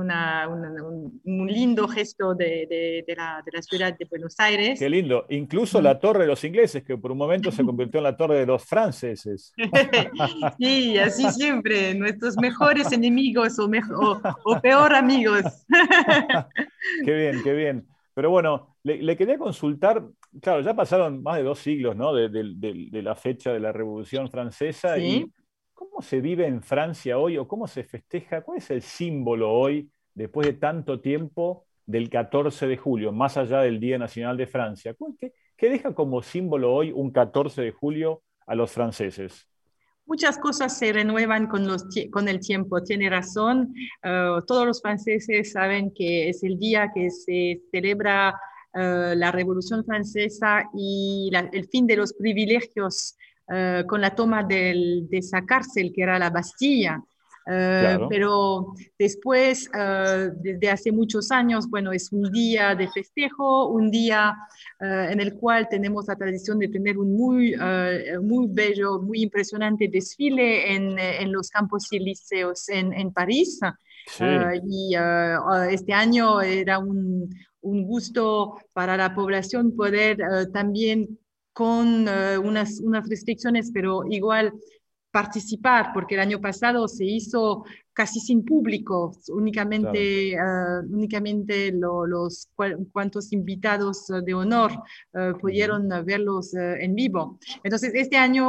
un lindo gesto de la ciudad de Buenos Aires. Qué lindo. Incluso Ujú. la torre de los ingleses, que por un momento se convirtió en la torre de los franceses. Sí, así siempre, nuestros mejores enemigos o peor amigos. Qué bien, qué bien. Pero bueno, le quería consultar, claro, ya pasaron más de 2 siglos, ¿no? De la fecha de la Revolución Francesa y Sí. ¿cómo se vive en Francia hoy o cómo se festeja? ¿Cuál es el símbolo hoy, después de tanto tiempo, del 14 de julio, más allá del Día Nacional de Francia? ¿Qué deja como símbolo hoy un 14 de julio a los franceses? Muchas cosas se renuevan con el tiempo, tiene razón. Todos los franceses saben que es el día que se celebra la Revolución Francesa y el fin de los privilegios con la toma de esa cárcel que era la Bastilla. Claro. Pero después, desde hace muchos años, bueno, es un día de festejo, un día en el cual tenemos la tradición de tener un muy bello, muy impresionante desfile en los campos elíseos en París. Sí. Este año era un gusto para la población poder también con unas restricciones, pero igual participar, porque el año pasado se hizo casi sin público, Claro. únicamente los cuantos invitados de honor Ujú. pudieron verlos en vivo. Entonces, este año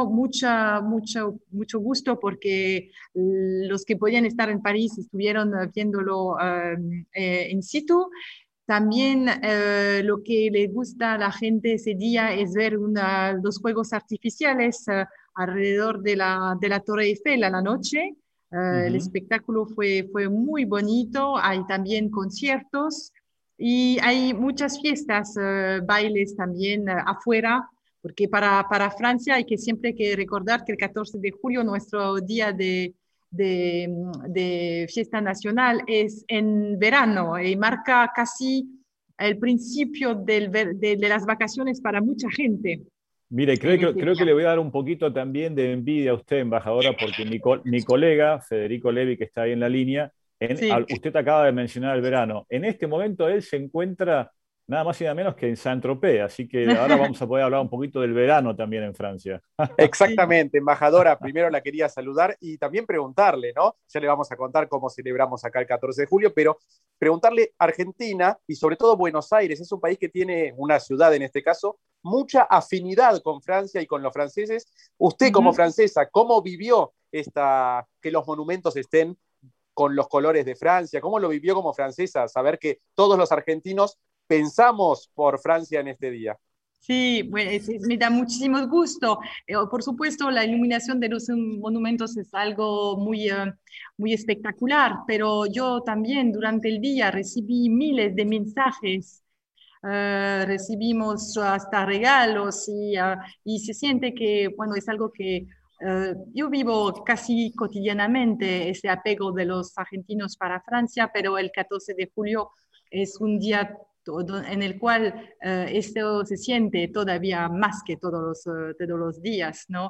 mucho gusto porque los que podían estar en París estuvieron viéndolo in situ. También lo que le gusta a la gente ese día es ver los fuegos artificiales alrededor de la Torre Eiffel a la noche. El Ujú. espectáculo fue muy bonito, hay también conciertos y hay muchas fiestas, bailes también afuera, porque para Francia hay que siempre que recordar que el 14 de julio, nuestro día de fiesta nacional, es en verano y marca casi el principio de las vacaciones para mucha gente Mire, en ese creo que día. le voy a dar un poquito también de envidia a usted, embajadora, porque mi colega, Federico Levi, que está ahí en la línea, Sí. usted acaba de mencionar el verano. En este momento él se encuentra nada más y nada menos que en Saint-Tropez, así que ahora vamos a poder hablar un poquito del verano también en Francia. Sí. Exactamente, embajadora, primero la quería saludar y también preguntarle, ¿no? Ya le vamos a contar cómo celebramos acá el 14 de julio, pero preguntarle, Argentina y sobre todo Buenos Aires, es un país que tiene, una ciudad en este caso, mucha afinidad con Francia y con los franceses. Usted como Ujú. francesa, ¿cómo vivió que los monumentos estén con los colores de Francia? ¿Cómo lo vivió como francesa? Saber que todos los argentinos pensamos por Francia en este día. Sí, bueno, me da muchísimo gusto. Por supuesto, la iluminación de los monumentos es algo muy espectacular, pero yo también durante el día recibí miles de mensajes, recibimos hasta regalos y se siente que, bueno, es algo que yo vivo casi cotidianamente, ese apego de los argentinos para Francia, pero el 14 de julio es un día en el cual esto se siente todavía más que todos los días, ¿no?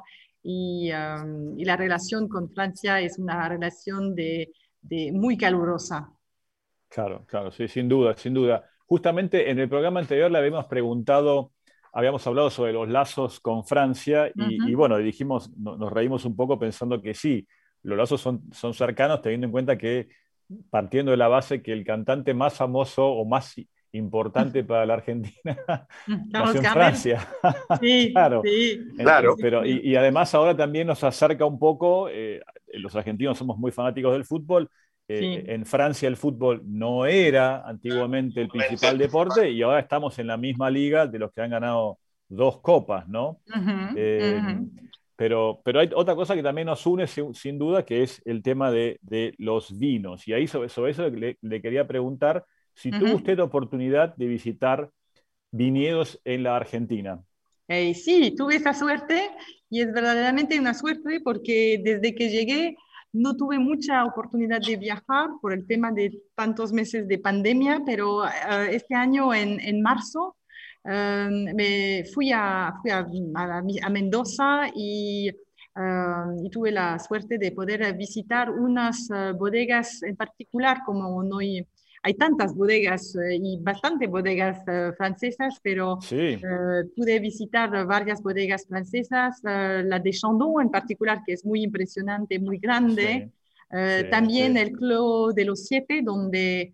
Y la relación con Francia es una relación de muy calurosa. Claro, claro, sí, sin duda, sin duda. Justamente en el programa anterior le habíamos preguntado, habíamos hablado sobre los lazos con Francia y Ujú. bueno, dijimos, nos reímos un poco pensando que sí, los lazos son cercanos, teniendo en cuenta que partiendo de la base que el cantante más famoso o más importante para la Argentina Carlos nació en Gardel. Francia. Sí, Claro. sí, Claro. sí, Pero, sí. y además ahora también nos acerca un poco, los argentinos somos muy fanáticos del fútbol. Sí. En Francia el fútbol no era antiguamente el principal deporte y ahora estamos en la misma liga de los que han ganado 2 copas, ¿no? Ujú, Eh, ujú, pero hay otra cosa que también nos une sin duda, que es el tema de los vinos. Y ahí sobre eso le quería preguntar si tuvo ujú. usted oportunidad de visitar viñedos en la Argentina. Sí, tuve esa suerte y es verdaderamente una suerte porque desde que llegué no tuve mucha oportunidad de viajar por el tema de tantos meses de pandemia, pero este año en marzo me fui a Mendoza y tuve la suerte de poder visitar unas bodegas en particular, como no hay tantas bodegas y bastante bodegas francesas, pero Sí, pude visitar varias bodegas francesas, la de Chandon en particular, que es muy impresionante, muy grande. sí, sí, También sí. el Clos de los Siete, donde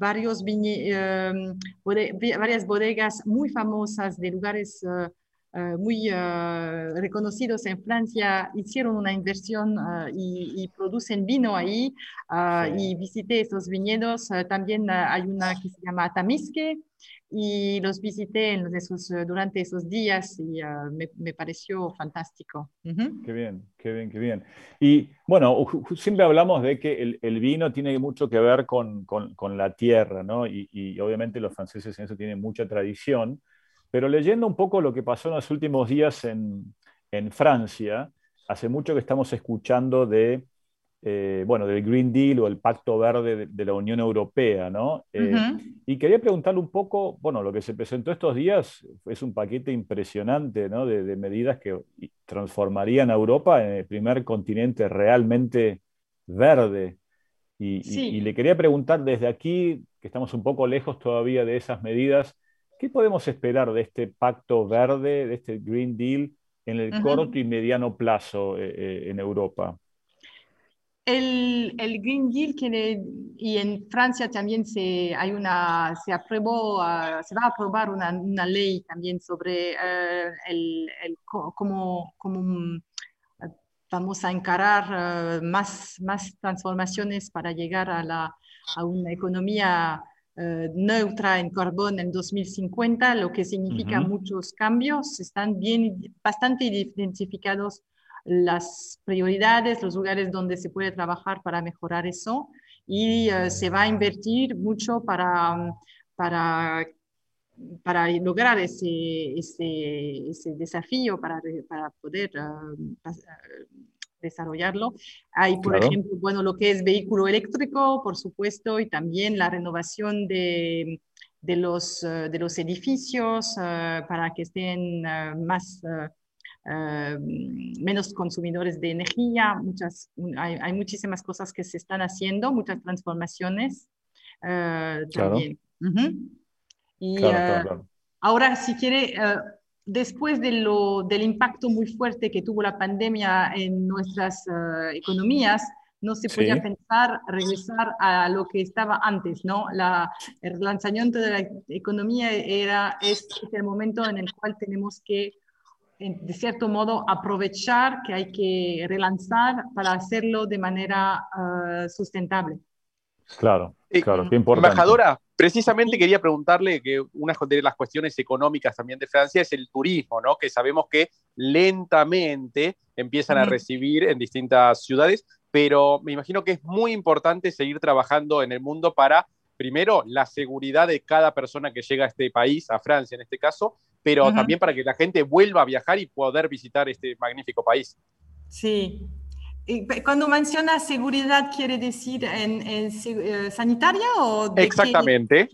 varias bodegas muy famosas de lugares muy reconocidos en Francia hicieron una inversión y producen vino ahí. Y Sí. visité esos viñedos. También hay una que se llama Tamisque y los visité durante esos días y me pareció fantástico. Ujú. Qué bien, qué bien, qué bien. Y bueno, siempre hablamos de que el vino tiene mucho que ver con la tierra, ¿no? Y obviamente los franceses en eso tienen mucha tradición, pero leyendo un poco lo que pasó en los últimos días en Francia, hace mucho que estamos escuchando bueno, del Green Deal o el Pacto Verde de la Unión Europea, ¿no? Ujú. Y quería preguntarle un poco, bueno, lo que se presentó estos días es un paquete impresionante, ¿no? De medidas que transformarían a Europa en el primer continente realmente verde. Y Sí. le quería preguntar desde aquí, que estamos un poco lejos todavía de esas medidas, ¿qué podemos esperar de este pacto verde, de este Green Deal, en el corto Ujú. y mediano plazo en Europa? El Green Deal y en Francia también se va a aprobar una ley también sobre vamos a encarar más transformaciones para llegar a una economía neutra en carbón en 2050, lo que significa Ujú. muchos cambios. Están bastante identificados las prioridades, los lugares donde se puede trabajar para mejorar eso y se va a invertir mucho para, para lograr ese desafío, para poder desarrollarlo. Hay, por Claro. ejemplo, bueno, lo que es vehículo eléctrico, por supuesto, y también la renovación de los edificios para que estén menos consumidores de energía. Hay muchísimas cosas que se están haciendo, muchas transformaciones Claro, también. Ujú. Y claro, claro, claro. ahora, si quiere, después del impacto muy fuerte que tuvo la pandemia en nuestras economías, no se podía Sí, pensar regresar a lo que estaba antes, ¿no? El lanzamiento de la economía es el momento en el cual tenemos que, de cierto modo, aprovechar que hay que relanzar para hacerlo de manera sustentable. claro, claro, qué importante. Embajadora, precisamente Sí. quería preguntarle que una de las cuestiones económicas también de Francia es el turismo, ¿no? Que sabemos que lentamente empiezan a Ujú. recibir en distintas ciudades, pero me imagino que es muy importante seguir trabajando en el mundo para, primero, la seguridad de cada persona que llega a este país, a Francia en este caso, pero Ujú. también para que la gente vuelva a viajar y poder visitar este magnífico país. Sí. Y cuando menciona seguridad, ¿quiere decir sanitaria o de qué? Exactamente.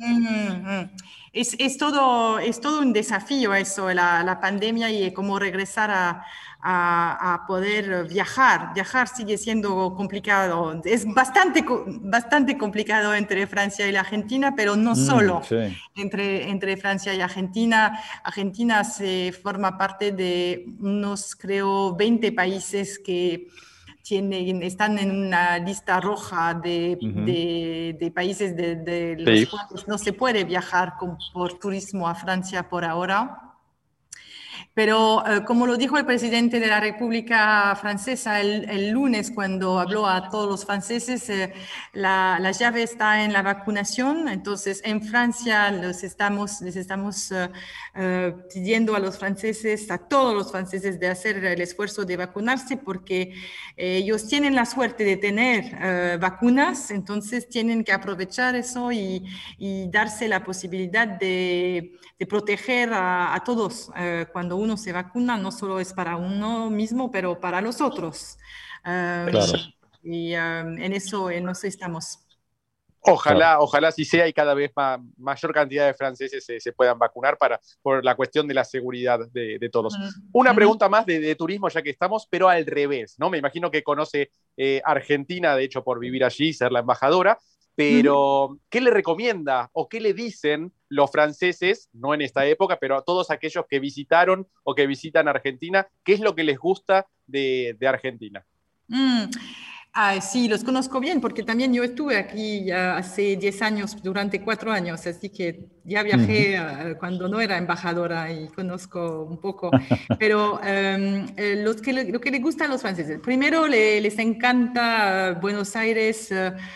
Es todo un desafío eso, la pandemia y cómo regresar a poder viajar. Viajar sigue siendo complicado. Es bastante complicado entre Francia y la Argentina, pero no solo Sí, entre Francia y Argentina. Argentina se forma parte de unos, creo, 20 países que están en una lista roja ujú, de países de los Sí. cuales no se puede viajar por turismo a Francia por ahora. Pero como lo dijo el presidente de la República Francesa el lunes cuando habló a todos los franceses, la llave está en la vacunación. Entonces, en Francia les estamos pidiendo a los franceses, a todos los franceses, de hacer el esfuerzo de vacunarse porque ellos tienen la suerte de tener vacunas, entonces tienen que aprovechar eso y darse la posibilidad de proteger a todos. Cuando uno se vacuna, no solo es para uno mismo, pero para los otros. claro. Y en eso estamos. Ojalá así sea y cada vez mayor cantidad de franceses se puedan vacunar por la cuestión de la seguridad de todos. Una pregunta más de turismo, ya que estamos, pero al revés, ¿no? Me imagino que conoce Argentina, de hecho, por vivir allí y ser la embajadora, pero ¿qué le recomienda o qué le dicen los franceses, no en esta época, pero a todos aquellos que visitaron o que visitan Argentina? ¿Qué es lo que les gusta de Argentina? Sí, los conozco bien porque también yo estuve aquí ya hace 10 años, durante 4 años, así que ya viajé cuando no era embajadora y conozco un poco. Pero lo que les gusta a los franceses, primero les encanta Buenos Aires,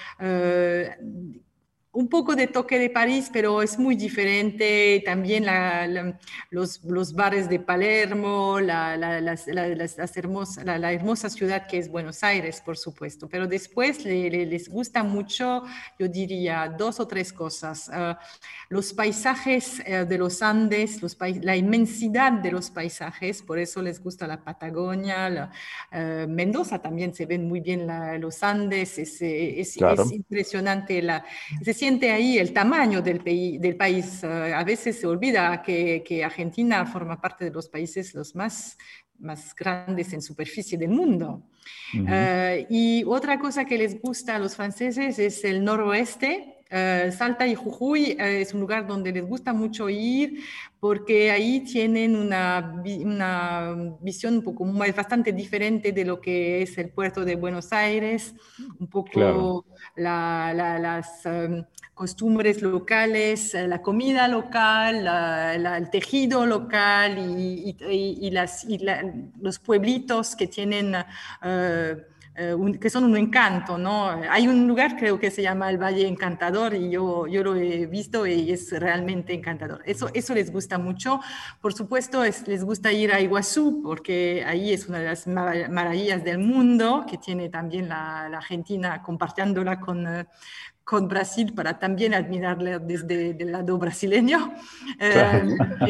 un poco de toque de París, pero es muy diferente. También los bares de Palermo, la hermosa ciudad que es Buenos Aires, por supuesto. Pero después les gusta mucho, yo diría, 2 o 3 cosas. Los paisajes de los Andes, la inmensidad de los paisajes, por eso les gusta la Patagonia. Mendoza también se ven muy bien los Andes, Claro. es impresionante. Se siente ahí el tamaño del país. A veces se olvida que Argentina forma parte de los países los más grandes en superficie del mundo. Y otra cosa que les gusta a los franceses es el noroeste. Salta y Jujuy es un lugar donde les gusta mucho ir porque ahí tienen una visión un poco bastante diferente de lo que es el puerto de Buenos Aires, un poco las costumbres locales, la comida local, el tejido local y los pueblitos que tienen que son un encanto, ¿no? Hay un lugar, creo que se llama el Valle Encantador, y yo lo he visto y es realmente encantador. Eso les gusta mucho. Por supuesto, les gusta ir a Iguazú, porque ahí es una de las maravillas del mundo, que tiene también la Argentina compartiéndola con Brasil para también admirarle desde el lado brasileño. Claro.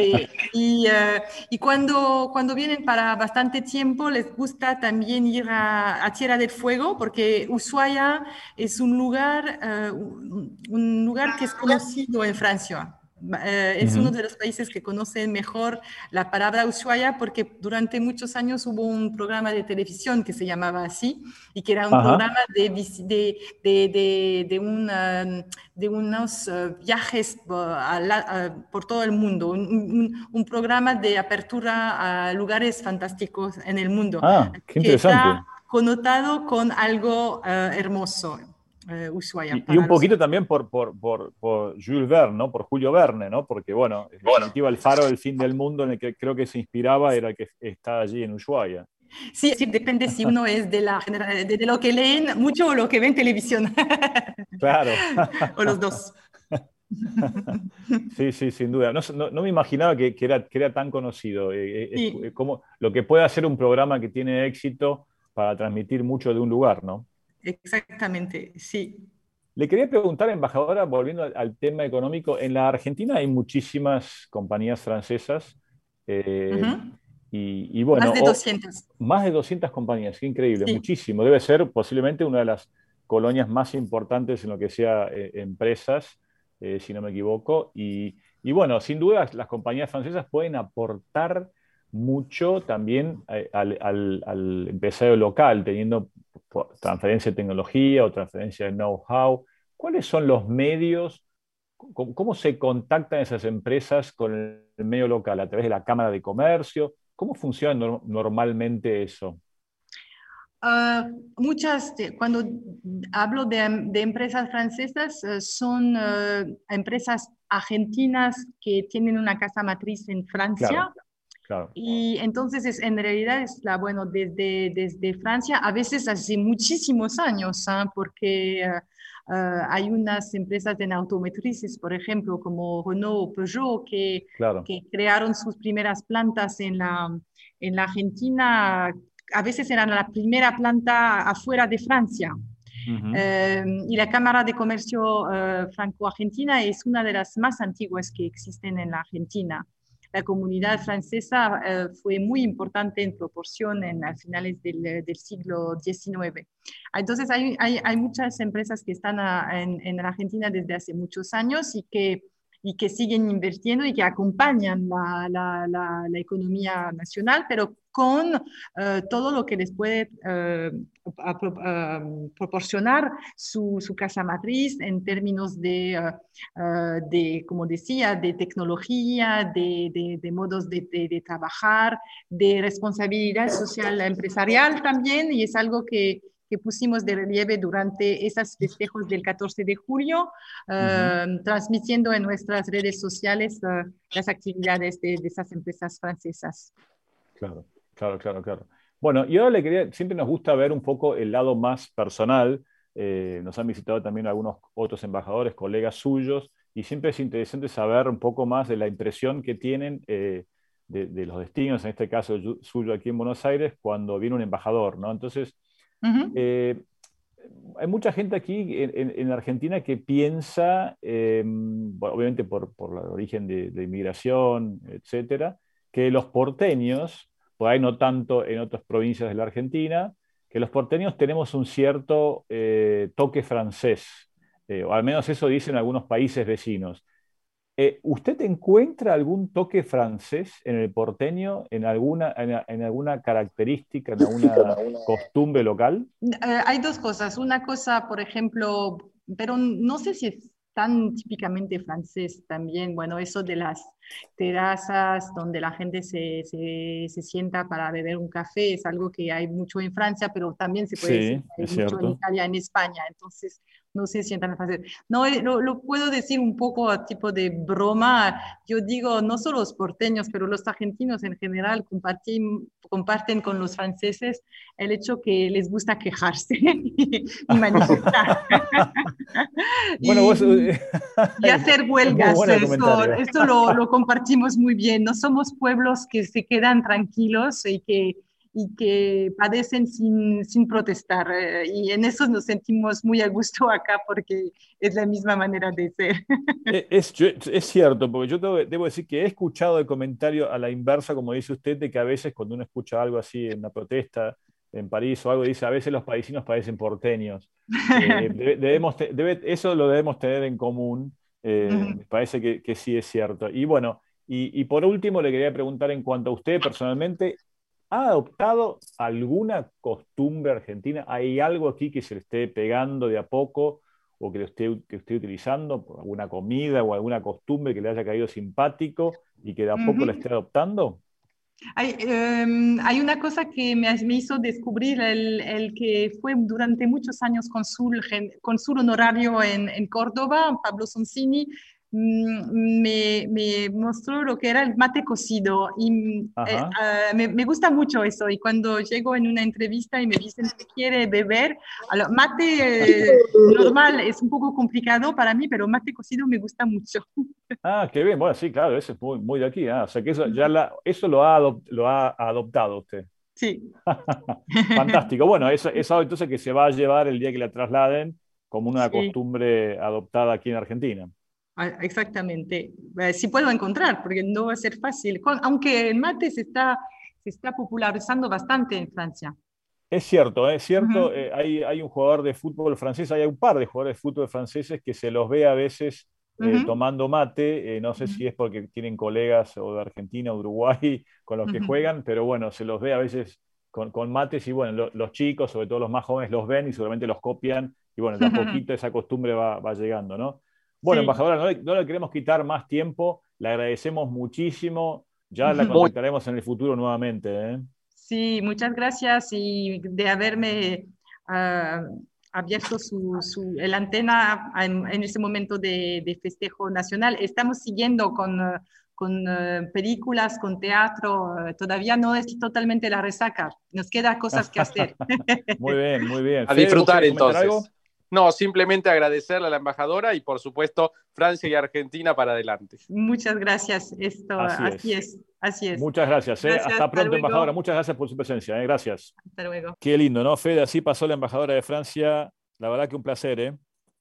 Y cuando vienen para bastante tiempo, les gusta también ir a Tierra del Fuego, porque Ushuaia es un lugar que es conocido en Francia. Es uno de los países que conocen mejor la palabra Ushuaia porque durante muchos años hubo un programa de televisión que se llamaba así y que era un programa de unos viajes por todo el mundo, un programa de apertura a lugares fantásticos en el mundo. Qué interesante. Que está connotado con algo hermoso. Ushuaia. Y un poquito también por Jules Verne, ¿no? Por Julio Verne, ¿no? Porque, bueno, en definitiva, el faro del fin del mundo en el que creo que se inspiraba era el que está allí en Ushuaia. Sí, depende si uno es de lo que leen mucho o lo que ven en televisión. Claro. O los dos. Sí, sin duda. No me imaginaba que era tan conocido. Sí. Como lo que puede hacer un programa que tiene éxito para transmitir mucho de un lugar, ¿no? Exactamente, sí. Le quería preguntar, embajadora, volviendo al tema económico, en la Argentina hay muchísimas compañías francesas y bueno... Más de 200. Más de 200 compañías, qué increíble, Sí. muchísimo. Debe ser posiblemente una de las colonias más importantes en lo que sea empresas, si no me equivoco. Y bueno, sin duda las compañías francesas pueden aportar mucho también al empresario local, teniendo transferencia de tecnología o transferencia de know-how. ¿Cuáles son los medios? ¿Cómo se contactan esas empresas con el medio local? ¿A través de la Cámara de Comercio? ¿Cómo funciona normalmente eso? Cuando hablo de empresas francesas, son empresas argentinas que tienen una casa matriz en Francia. Claro. Y entonces en realidad desde Francia, a veces hace muchísimos años, porque hay unas empresas en automotrices, por ejemplo, como Renault o Peugeot, que crearon sus primeras plantas en la Argentina. A veces eran la primera planta afuera de Francia. Y la Cámara de Comercio Franco-Argentina es una de las más antiguas que existen en la Argentina. la comunidad francesa fue muy importante en proporción a finales del siglo XIX. Entonces hay muchas empresas que están en Argentina desde hace muchos años y que siguen invirtiendo y que acompañan la economía nacional, pero con todo lo que les puede proporcionar su casa matriz en términos como decía, de tecnología, de modos de trabajar, de responsabilidad social empresarial también, y es algo que pusimos de relieve durante esos festejos del 14 de julio, transmitiendo en nuestras redes sociales las actividades de esas empresas francesas. Claro, claro, claro, claro. Bueno, y ahora siempre nos gusta ver un poco el lado más personal. Nos han visitado también algunos otros embajadores, colegas suyos, y siempre es interesante saber un poco más de la impresión que tienen de los destinos, en este caso suyo aquí en Buenos Aires, cuando viene un embajador, ¿no? Entonces, hay mucha gente aquí en Argentina que piensa, bueno, obviamente por el origen de inmigración, etcétera, que los porteños, por ahí no tanto en otras provincias de la Argentina, que los porteños tenemos un cierto toque francés, o al menos eso dicen algunos países vecinos. ¿Usted encuentra algún toque francés en el porteño, en alguna característica, en alguna costumbre local? Hay dos cosas. Una cosa, por ejemplo, pero no sé si es tan típicamente francés también, bueno, eso de las terrazas donde la gente se sienta para beber un café es algo que hay mucho en Francia, pero también se puede decir que hay mucho en Italia, en España, entonces no sé si es tan fácil. No, lo puedo decir un poco a tipo de broma. Yo digo, no solo los porteños, pero los argentinos en general comparten con los franceses el hecho que les gusta quejarse y manifestar. Bueno, y hacer huelgas. Esto lo compartimos muy bien. No somos pueblos que se quedan tranquilos y que padecen sin protestar. Y en eso nos sentimos muy a gusto acá porque es la misma manera de ser. Es cierto, porque yo debo decir que he escuchado el comentario a la inversa, como dice usted, de que a veces cuando uno escucha algo así en una protesta en París o algo, dice, a veces los parisinos parecen porteños. Eso lo debemos tener en común. Me parece que sí es cierto. Y bueno, y por último le quería preguntar en cuanto a usted personalmente, ¿ha adoptado alguna costumbre argentina? ¿Hay algo aquí que se le esté pegando de a poco o que esté utilizando, por alguna comida o alguna costumbre que le haya caído simpático y que de a poco la esté adoptando? Hay una cosa que me hizo descubrir el que fue durante muchos años cónsul honorario en Córdoba, Pablo Sonsini, me mostró lo que era el mate cocido y me gusta mucho eso, y cuando llego en una entrevista y me dicen que quiere beber, mate normal es un poco complicado para mí, pero mate cocido me gusta mucho. Ah, qué bien, bueno, sí, claro, eso es muy de aquí, o sea que eso lo ha adoptado usted. Sí. Fantástico, bueno, eso entonces que se va a llevar el día que la trasladen como una costumbre adoptada aquí en Argentina. Exactamente, sí puedo encontrar, porque no va a ser fácil, aunque el mate se está popularizando bastante en Francia. Es cierto, hay un jugador de fútbol francés, hay un par de jugadores de fútbol franceses que se los ve a veces tomando mate, no sé si es porque tienen colegas o de Argentina o Uruguay con los que juegan, pero bueno, se los ve a veces con mates y bueno, los chicos, sobre todo los más jóvenes, los ven y seguramente los copian y bueno, de a poquito esa costumbre va llegando, ¿no? Bueno, embajadora, no le queremos quitar más tiempo, le agradecemos muchísimo, ya la contactaremos en el futuro nuevamente. Sí, muchas gracias y de haberme abierto el antena en este momento de festejo nacional. Estamos siguiendo con películas, con teatro, todavía no es totalmente la resaca, nos quedan cosas que hacer. Muy bien, muy bien. A disfrutar entonces. ¿Algo? No, simplemente agradecerle a la embajadora y por supuesto Francia y Argentina para adelante. Muchas gracias, así es. Muchas gracias. Hasta pronto, embajadora. Muchas gracias por su presencia. Gracias. Hasta luego. Qué lindo, ¿no, Fede? Así pasó la embajadora de Francia. La verdad que un placer,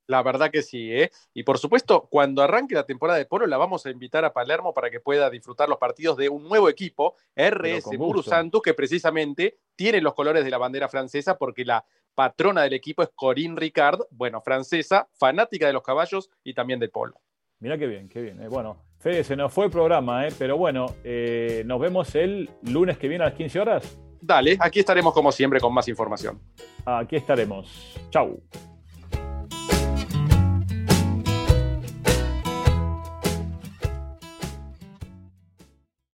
La verdad que sí, ¿eh? Y por supuesto, cuando arranque la temporada de polo, la vamos a invitar a Palermo para que pueda disfrutar los partidos de un nuevo equipo, RS Buru Santos, que precisamente tiene los colores de la bandera francesa, porque la patrona del equipo es Corinne Ricard, bueno, francesa, fanática de los caballos y también del polo. Mirá qué bien, qué bien. Bueno, Fede, se nos fue el programa, pero bueno, nos vemos el lunes que viene a las 15 horas. Dale, aquí estaremos como siempre con más información. Aquí estaremos. Chau.